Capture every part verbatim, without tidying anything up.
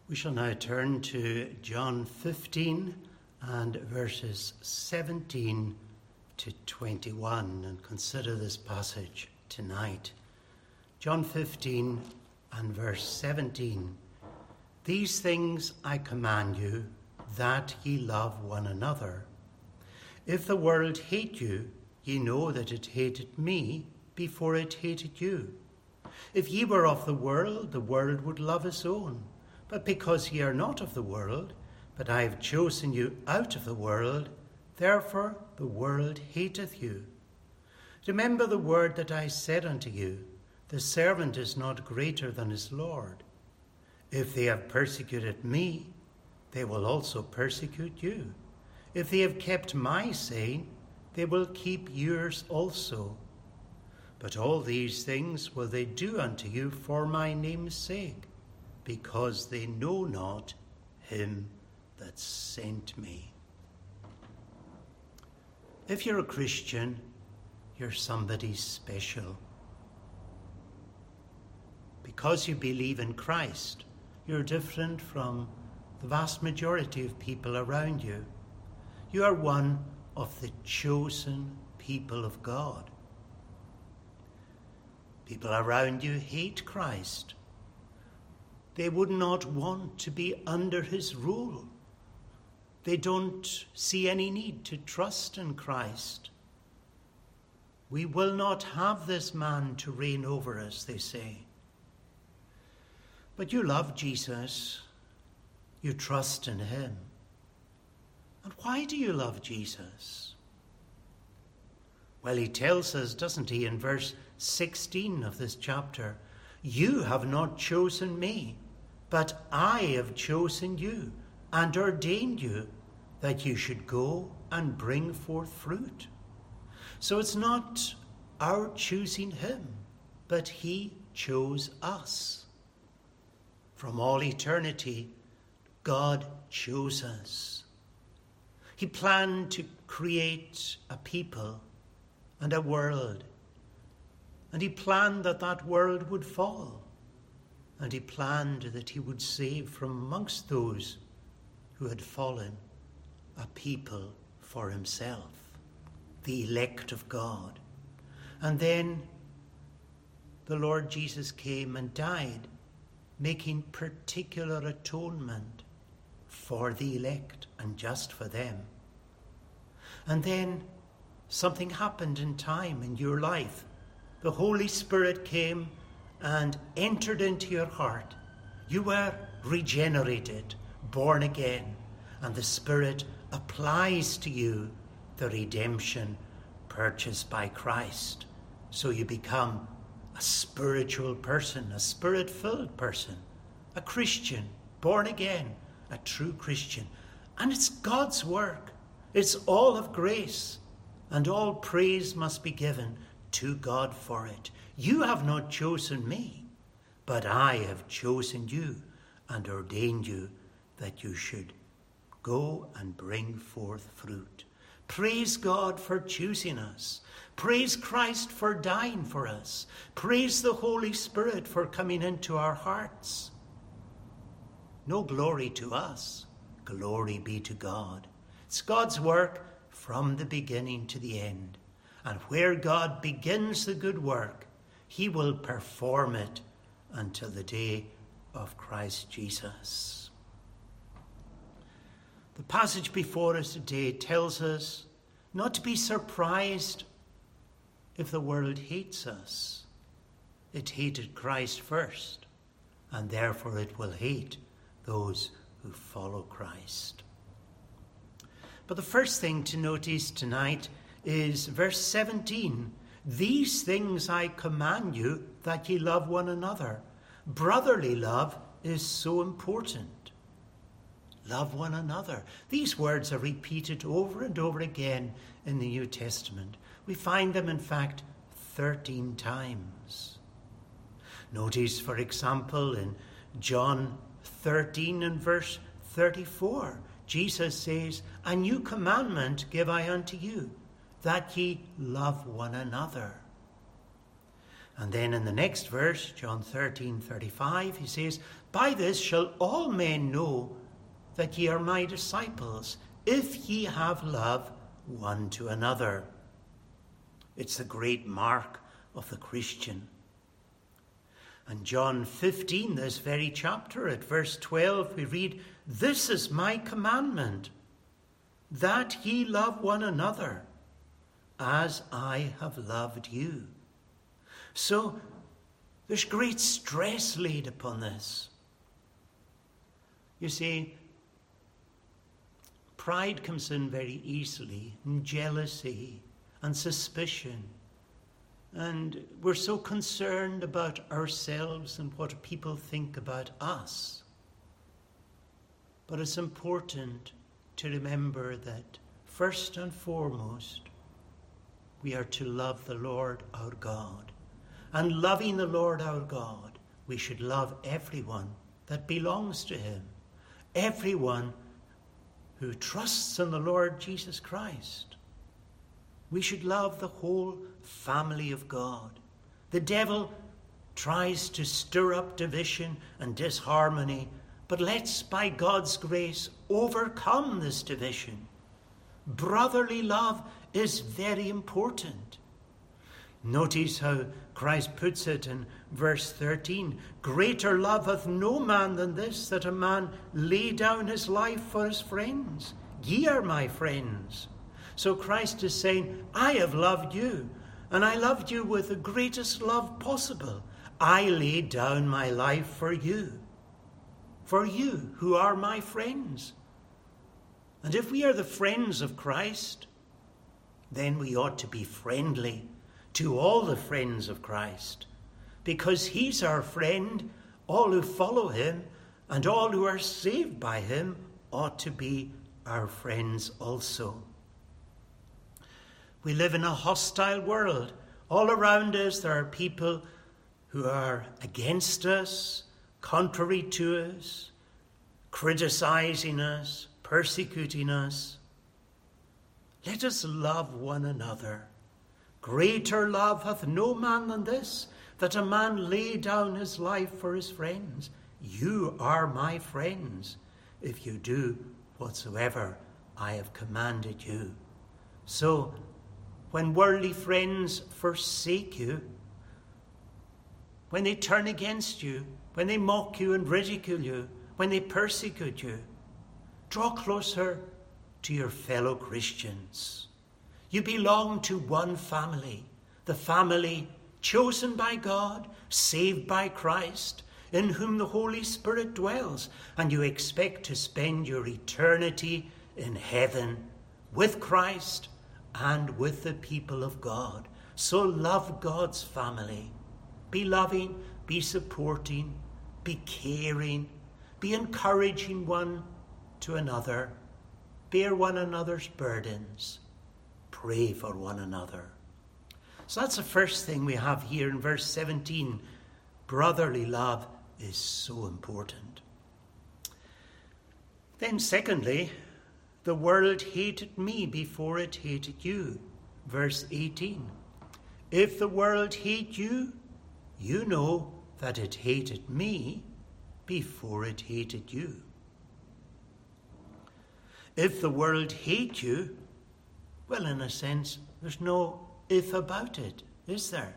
We shall now turn to John fifteen and verses seventeen to twenty-one and consider this passage tonight. John fifteen and verse seventeen. These things I command you, that ye love one another. If the world hate you, ye know that it hated me before it hated you. If ye were of the world, the world would love its own. But because ye are not of the world, but I have chosen you out of the world, therefore the world hateth you. Remember the word that I said unto you, the servant is not greater than his Lord. If they have persecuted me, they will also persecute you. If they have kept my saying, they will keep yours also. But all these things will they do unto you for my name's sake, because they know not him that sent me. If you're a Christian, you're somebody special. Because you believe in Christ, you're different from the vast majority of people around you. You are one of the chosen people of God. People around you hate Christ. They would not want to be under his rule. They don't see any need to trust in Christ. We will not have this man to reign over us, they say. But you love Jesus. You trust in him. And why do you love Jesus? Well, he tells us, doesn't he, in verse sixteen of this chapter, you have not chosen me, but I have chosen you and ordained you that you should go and bring forth fruit. So it's not our choosing him, but he chose us. From all eternity, God chose us. He planned to create a people and a world. And he planned that that world would fall. And he planned that he would save from amongst those who had fallen a people for himself, the elect of God. And then the Lord Jesus came and died, making particular atonement for the elect and just for them. And then something happened in time in your life. The Holy Spirit came and entered into your heart. You were regenerated, born again, and the Spirit applies to you the redemption purchased by Christ. So you become a spiritual person, a spirit-filled person, a Christian, born again, a true Christian. And it's God's work. It's all of grace, and all praise must be given to God for it. You have not chosen me, but I have chosen you and ordained you that you should go and bring forth fruit. Praise God for choosing us. Praise Christ for dying for us. Praise the Holy Spirit for coming into our hearts. No glory to us. Glory be to God. It's God's work from the beginning to the end. And where God begins the good work, he will perform it until the day of Christ Jesus. The passage before us today tells us not to be surprised if the world hates us. It hated Christ first, and therefore it will hate those who follow Christ. But the first thing to notice tonight is verse seventeen. These things I command you, that ye love one another. Brotherly love is so important. Love one another. These words are repeated over and over again in the New Testament. We find them, in fact, thirteen times. Notice, for example, in John thirteen and verse thirty-four, Jesus says, a new commandment give I unto you, that ye love one another. And then in the next verse, John thirteen thirty-five, he says, "By this shall all men know that ye are my disciples, if ye have love one to another." It's the great mark of the Christian. And John fifteen, this very chapter, at verse twelve, we read, "This is my commandment, that ye love one another, as I have loved you." So there's great stress laid upon this. You see, pride comes in very easily, and jealousy and suspicion. And we're so concerned about ourselves and what people think about us. But it's important to remember that first and foremost, we are to love the Lord our God. And loving the Lord our God, we should love everyone that belongs to him. Everyone who trusts in the Lord Jesus Christ. We should love the whole family of God. The devil tries to stir up division and disharmony, but let's, by God's grace, overcome this division. Brotherly love is very important. Notice how Christ puts it in verse thirteen. "Greater love hath no man than this, that a man lay down his life for his friends. Ye are my friends." So Christ is saying, I have loved you, and I loved you with the greatest love possible. I laid down my life for you, for you who are my friends. And if we are the friends of Christ, then we ought to be friendly to all the friends of Christ, because he's our friend. All who follow him and all who are saved by him ought to be our friends also. We live in a hostile world. All around us there are people who are against us, contrary to us, criticizing us, persecuting us. Let us love one another. Greater love hath no man than this, that a man lay down his life for his friends. You are my friends, if you do whatsoever I have commanded you. So, when worldly friends forsake you, when they turn against you, when they mock you and ridicule you, when they persecute you, draw closer to your fellow Christians. You belong to one family, the family chosen by God, saved by Christ, in whom the Holy Spirit dwells, and you expect to spend your eternity in heaven with Christ and with the people of God. So love God's family. Be loving, be supporting, be caring, be encouraging one to another, bear one another's burdens, pray for one another. So that's the first thing we have here in verse seventeen. Brotherly love is so important. Then secondly, the world hated me before it hated you. Verse eighteen. If the world hate you, you know that it hated me before it hated you. If the world hate you, well, in a sense, there's no if about it, is there?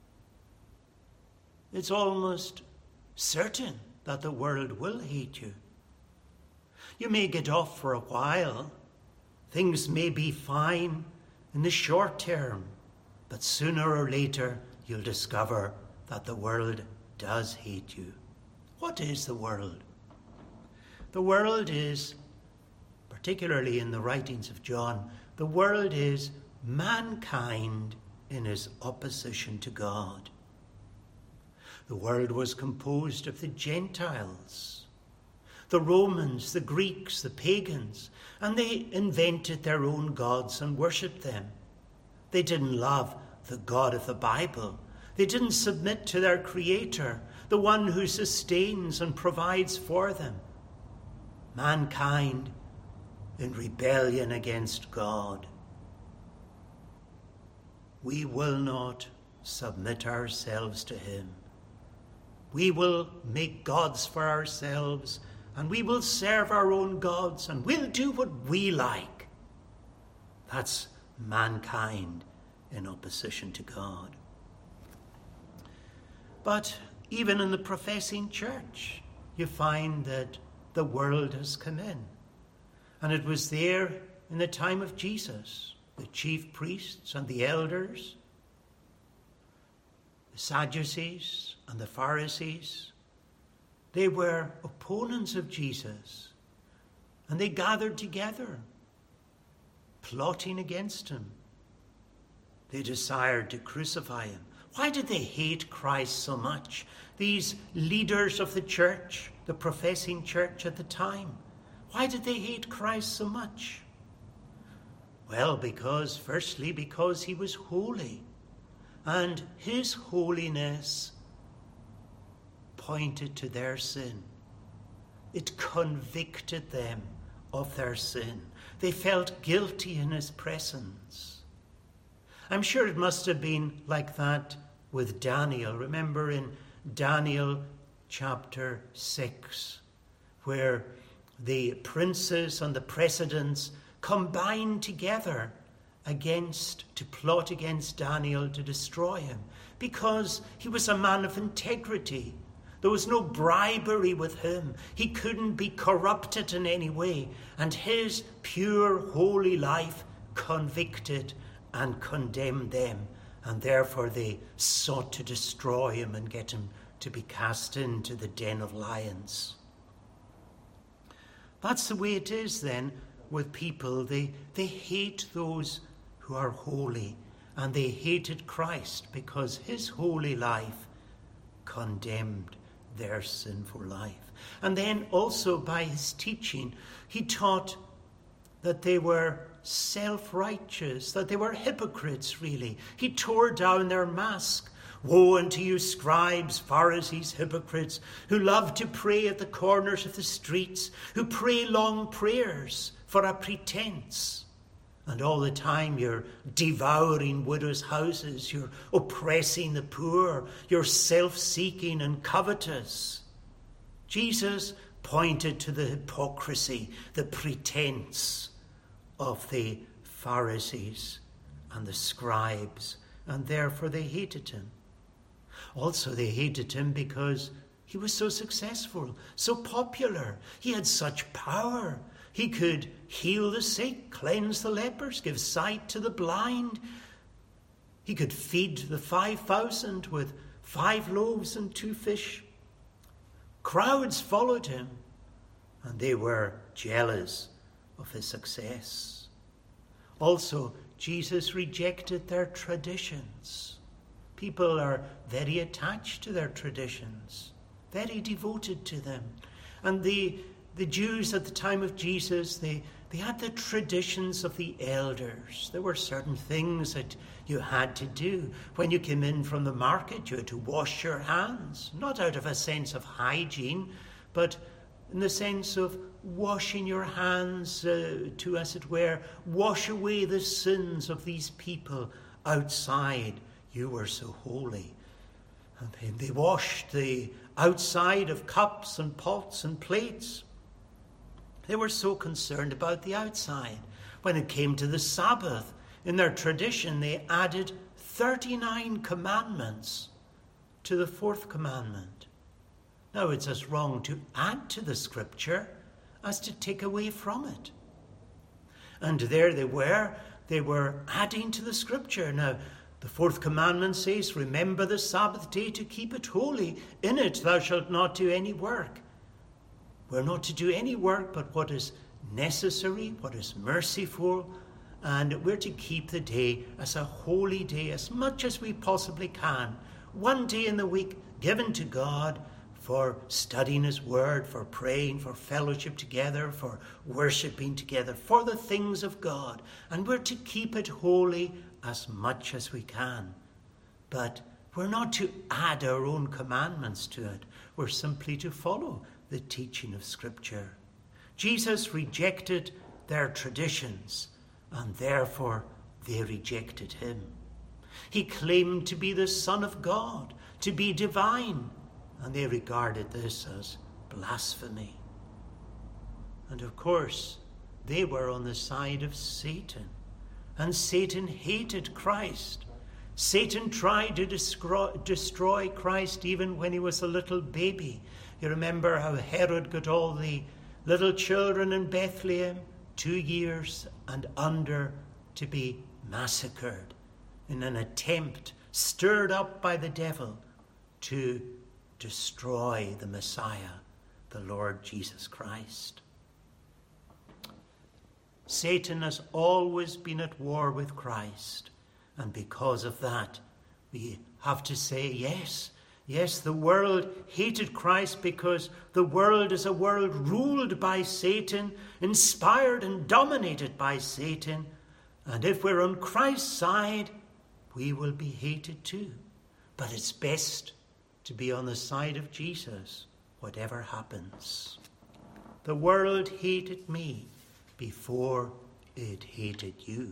It's almost certain that the world will hate you. You may get off for a while. Things may be fine in the short term, but sooner or later you'll discover that the world does hate you. What is the world? The world is, particularly in the writings of John, the world is mankind in his opposition to God. The world was composed of the Gentiles, the Romans, the Greeks, the pagans, and they invented their own gods and worshipped them. They didn't love the God of the Bible. They didn't submit to their Creator, the one who sustains and provides for them. Mankind in rebellion against God. We will not submit ourselves to him. We will make gods for ourselves, and we will serve our own gods, and we'll do what we like. That's mankind in opposition to God. But even in the professing church, you find that the world has come in. And it was there in the time of Jesus, the chief priests and the elders, the Sadducees and the Pharisees. They were opponents of Jesus, and they gathered together, plotting against him. They desired to crucify him. Why did they hate Christ so much? These leaders of the church, the professing church at the time, why did they hate Christ so much? Well, because, firstly, because he was holy, and his holiness pointed to their sin. It convicted them of their sin. They felt guilty in his presence. I'm sure it must have been like that with Daniel. Remember in Daniel chapter six, where the princes and the presidents combined together against, to plot against Daniel to destroy him, because he was a man of integrity. There was no bribery with him. He couldn't be corrupted in any way, and his pure, holy life convicted and condemned them, and therefore they sought to destroy him and get him to be cast into the den of lions. That's the way it is then with people. They, they hate those who are holy, and they hated Christ because his holy life condemned their sinful life. And then also by his teaching, he taught that they were self-righteous, that they were hypocrites, really. He tore down their mask. Woe unto you, scribes, Pharisees, hypocrites, who love to pray at the corners of the streets, who pray long prayers for a pretense. And all the time you're devouring widows' houses, you're oppressing the poor, you're self-seeking and covetous. Jesus pointed to the hypocrisy, the pretense of the Pharisees and the scribes, and therefore they hated him. Also, they hated him because he was so successful, so popular. He had such power. He could heal the sick, cleanse the lepers, give sight to the blind. He could feed the five thousand with five loaves and two fish. Crowds followed him, and they were jealous of his success. Also, Jesus rejected their traditions. People are very attached to their traditions, very devoted to them. And the The Jews at the time of Jesus, they, they had the traditions of the elders. There were certain things that you had to do. When you came in from the market, you had to wash your hands, not out of a sense of hygiene, but in the sense of washing your hands uh, to, as it were, wash away the sins of these people outside. You were so holy. And then they washed the outside of cups and pots and plates. They were so concerned about the outside. When it came to the Sabbath, in their tradition, they added thirty-nine commandments to the fourth commandment. Now, it's as wrong to add to the scripture as to take away from it. And there they were, they were adding to the scripture. Now, the fourth commandment says, remember the Sabbath day to keep it holy. In it thou shalt not do any work. We're not to do any work but what is necessary, what is merciful, and we're to keep the day as a holy day as much as we possibly can. One day in the week given to God for studying his word, for praying, for fellowship together, for worshipping together, for the things of God. And we're to keep it holy as much as we can. But we're not to add our own commandments to it. We're simply to follow the teaching of Scripture. Jesus rejected their traditions, and therefore they rejected him. He claimed to be the Son of God, to be divine, and they regarded this as blasphemy. And of course, they were on the side of Satan, and Satan hated Christ. Satan tried to destroy Christ even when he was a little baby. You remember how Herod got all the little children in Bethlehem, two years and under, to be massacred in an attempt stirred up by the devil to destroy the Messiah, the Lord Jesus Christ. Satan has always been at war with Christ, and because of that, we have to say, yes, yes, the world hated Christ because the world is a world ruled by Satan, inspired and dominated by Satan, and if we're on Christ's side, we will be hated too. But it's best to be on the side of Jesus, whatever happens. The world hated me before it hated you.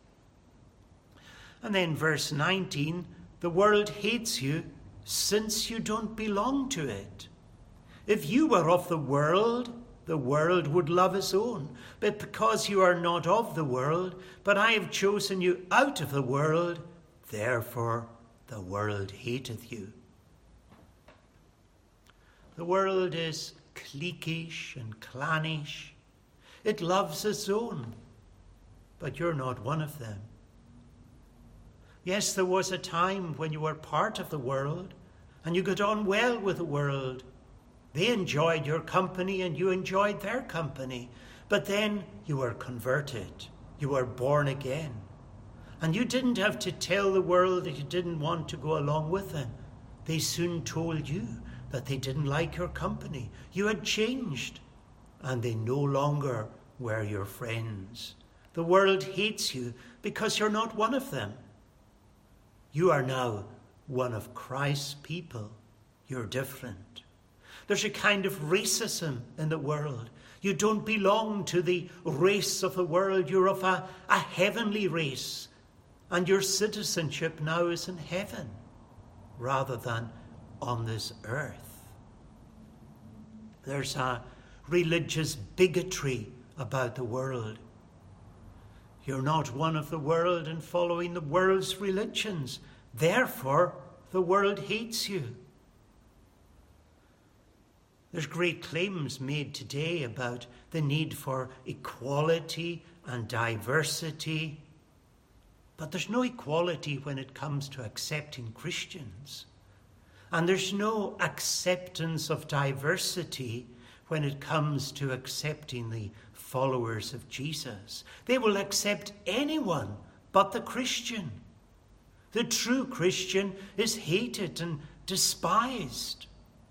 And then verse nineteen, the world hates you since you don't belong to it. If you were of the world, the world would love its own. But because you are not of the world, but I have chosen you out of the world, therefore the world hateth you. The world is cliquish and clannish. It loves its own, but you're not one of them. Yes, there was a time when you were part of the world and you got on well with the world. They enjoyed your company and you enjoyed their company. But then you were converted. You were born again. And you didn't have to tell the world that you didn't want to go along with them. They soon told you that they didn't like your company. You had changed, and they no longer were your friends. The world hates you because you're not one of them. You are now one of Christ's people. You're different. There's a kind of racism in the world. You don't belong to the race of the world. You're of a, a heavenly race. And your citizenship now is in heaven rather than on this earth. There's a religious bigotry about the world. You're not one of the world and following the world's religions. Therefore, the world hates you. There's great claims made today about the need for equality and diversity. But there's no equality when it comes to accepting Christians. And there's no acceptance of diversity when it comes to accepting the followers of Jesus. They will accept anyone but the Christian. The true Christian is hated and despised.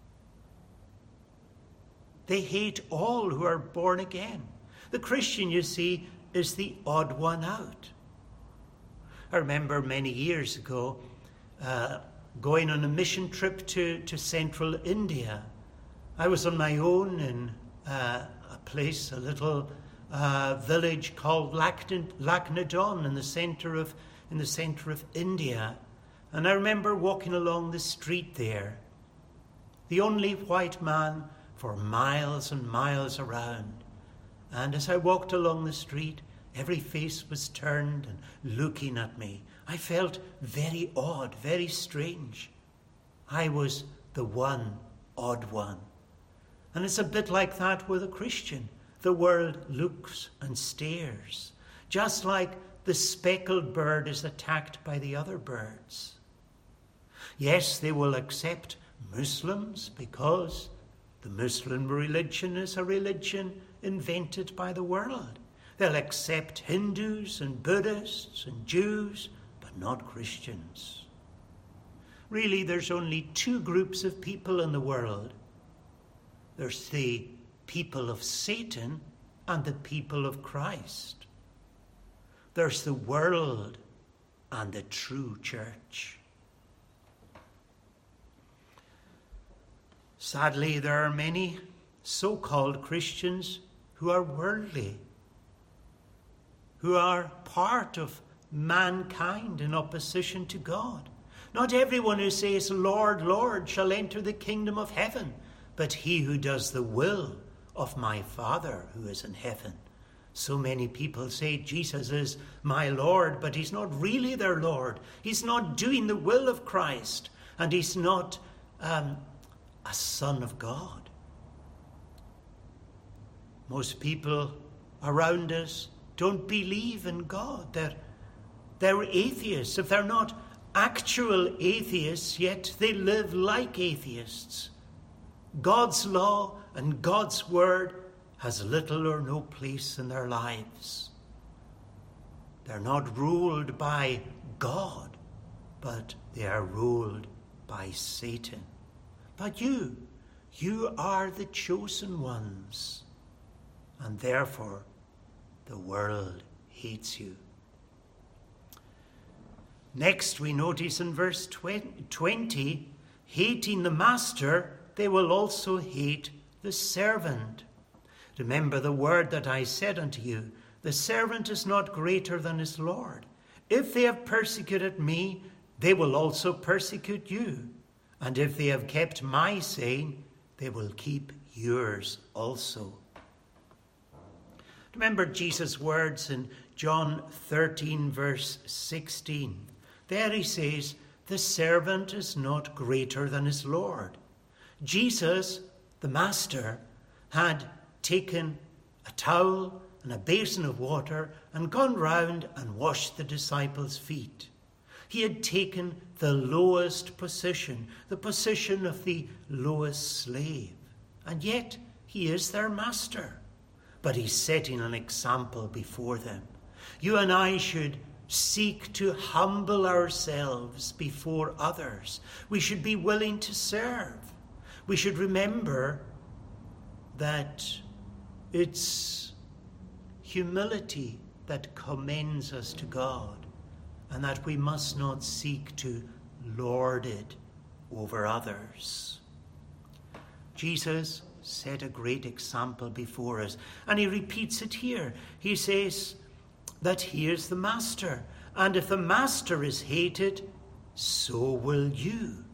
They hate all who are born again. The Christian, you see, is the odd one out. I remember many years ago uh, going on a mission trip to, to central India. I was on my own in uh, a place, a little uh, village called Lakhnadon in the center of in the center of India, and I remember walking along the street there, the only white man for miles and miles around. And as I walked along the street, every face was turned and looking at me. I felt very odd, very strange. I was the one odd one. And it's a bit like that with a Christian. The world looks and stares, just like the speckled bird is attacked by the other birds. Yes, they will accept Muslims because the Muslim religion is a religion invented by the world. They'll accept Hindus and Buddhists and Jews, but not Christians. Really, there's only two groups of people in the world. There's the people of Satan and the people of Christ. There's the world and the true church. Sadly, there are many so-called Christians who are worldly, who are part of mankind in opposition to God. Not everyone who says, Lord, Lord, shall enter the kingdom of heaven, but he who does the will of my Father who is in heaven. So many people say Jesus is my Lord, but he's not really their Lord. He's not doing the will of Christ, and he's not um, a son of God. Most people around us don't believe in God. They're, they're atheists. If they're not actual atheists, yet they live like atheists. God's law and God's word has little or no place in their lives. They're not ruled by God, but they are ruled by Satan. But you, you are the chosen ones, and therefore the world hates you. Next, we notice in verse twenty, hating the master, they will also hate the servant. Remember the word that I said unto you, the servant is not greater than his Lord. If they have persecuted me, they will also persecute you. And if they have kept my saying, they will keep yours also. Remember Jesus' words in John thirteen, verse sixteen. There he says, the servant is not greater than his Lord. Jesus, the master, had taken a towel and a basin of water and gone round and washed the disciples' feet. He had taken the lowest position, the position of the lowest slave. And yet he is their master. But he's setting an example before them. You and I should seek to humble ourselves before others. We should be willing to serve. We should remember that it's humility that commends us to God, and that we must not seek to lord it over others. Jesus set a great example before us, and he repeats it here. He says that he is the master, and if the master is hated, so will you.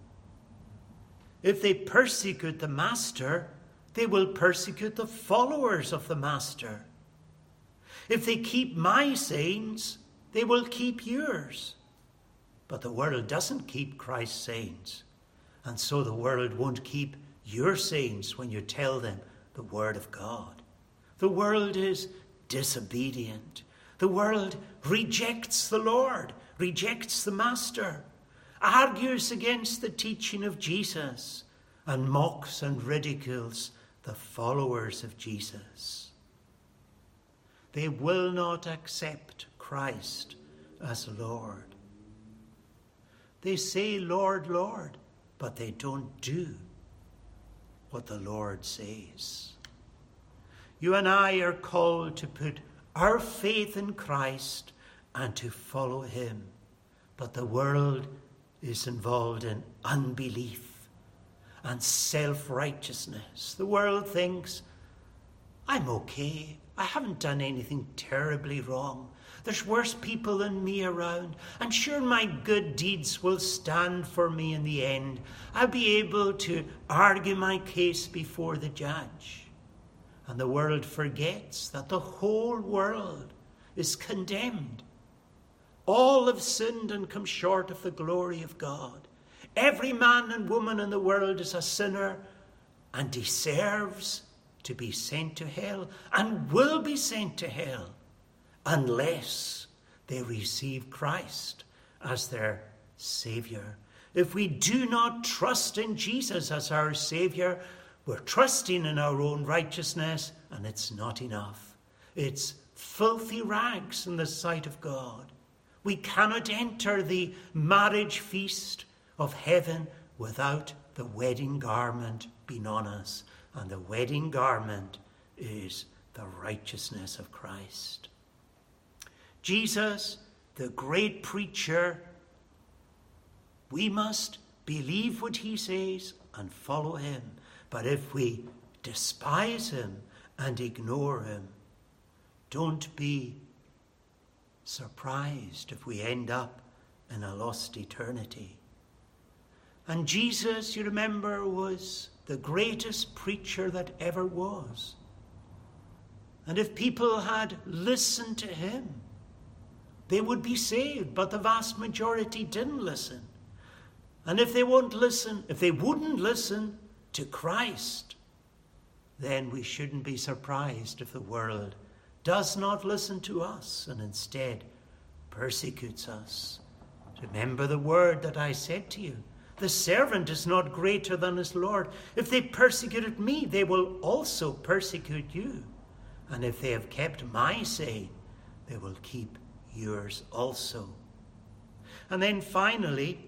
If they persecute the master, they will persecute the followers of the master. If they keep my sayings, they will keep yours. But the world doesn't keep Christ's sayings, and so the world won't keep your sayings when you tell them the word of God. The world is disobedient. The world rejects the Lord, rejects the Master, argues against the teaching of Jesus, and mocks and ridicules the followers of Jesus. They will not accept Christ as Lord. They say, Lord, Lord, but they don't do what the Lord says. You and I are called to put our faith in Christ and to follow him. But the world is involved in unbelief and self-righteousness. The world thinks, I'm okay. I haven't done anything terribly wrong. There's worse people than me around. I'm sure my good deeds will stand for me in the end. I'll be able to argue my case before the judge. And the world forgets that the whole world is condemned. All have sinned and come short of the glory of God. Every man and woman in the world is a sinner and deserves to be sent to hell and will be sent to hell unless they receive Christ as their Savior. If we do not trust in Jesus as our Savior, we're trusting in our own righteousness, and it's not enough. It's filthy rags in the sight of God. We cannot enter the marriage feast of heaven without the wedding garment being on us. And the wedding garment is the righteousness of Christ. Jesus, the great preacher, we must believe what he says and follow him. But if we despise him and ignore him, don't be surprised if we end up in a lost eternity. And Jesus, you remember, was the greatest preacher that ever was. And if people had listened to him, they would be saved, but the vast majority didn't listen. And if they won't listen, if they wouldn't listen to Christ, then we shouldn't be surprised if the world does not listen to us and instead persecutes us. Remember the word that I said to you. The servant is not greater than his Lord. If they persecuted me, they will also persecute you. And if they have kept my saying, they will keep yours also. And then finally,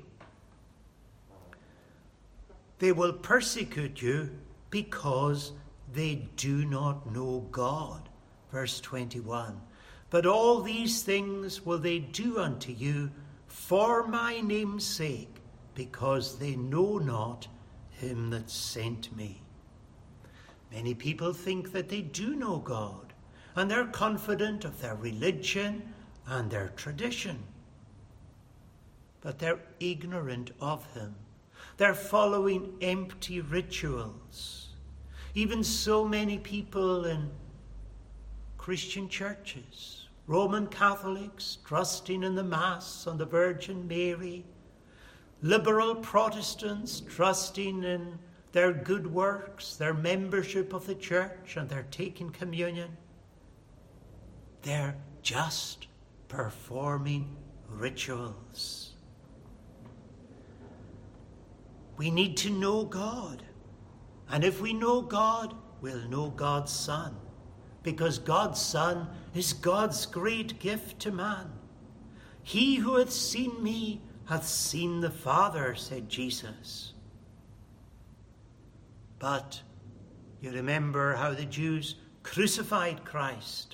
they will persecute you because they do not know God. Verse twenty-one. But all these things will they do unto you for my name's sake, because they know not him that sent me. Many people think that they do know God, and they're confident of their religion and their tradition. But they're ignorant of him. They're following empty rituals. Even so many people in Christian churches, Roman Catholics trusting in the Mass and the Virgin Mary, liberal Protestants trusting in their good works, their membership of the church, and their taking communion. They're just performing rituals. We need to know God. And if we know God, we'll know God's Son. Because God's Son is God's great gift to man. He who hath seen me hath seen the Father, said Jesus. But you remember how the Jews crucified Christ.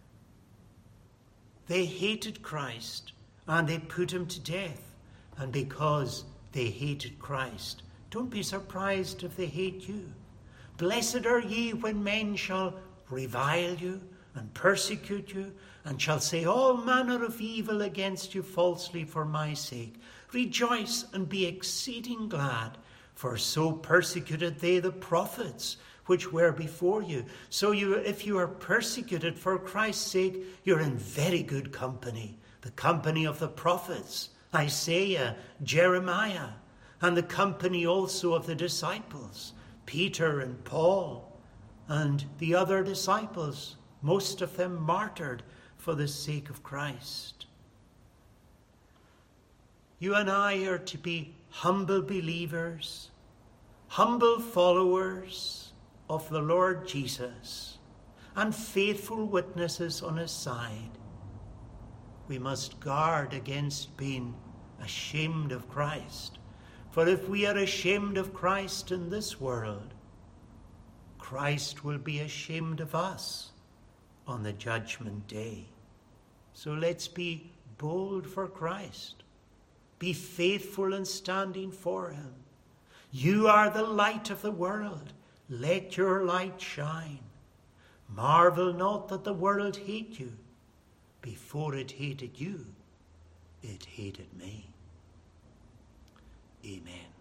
They hated Christ and they put him to death. And because they hated Christ, don't be surprised if they hate you. Blessed are ye when men shall revile you and persecute you, and shall say all manner of evil against you falsely for my sake. Rejoice and be exceeding glad, for so persecuted they the prophets which were before you. So you, if you are persecuted for Christ's sake, you're in very good company, the company of the prophets, Isaiah, Jeremiah, and the company also of the disciples, Peter and Paul, and the other disciples, most of them martyred for the sake of Christ. You and I are to be humble believers, humble followers of the Lord Jesus, and faithful witnesses on his side. We must guard against being ashamed of Christ. For if we are ashamed of Christ in this world, Christ will be ashamed of us on the judgment day. So let's be bold for Christ. Be faithful in standing for him. You are the light of the world. Let your light shine. Marvel not that the world hate you. Before it hated you, it hated me. Amen.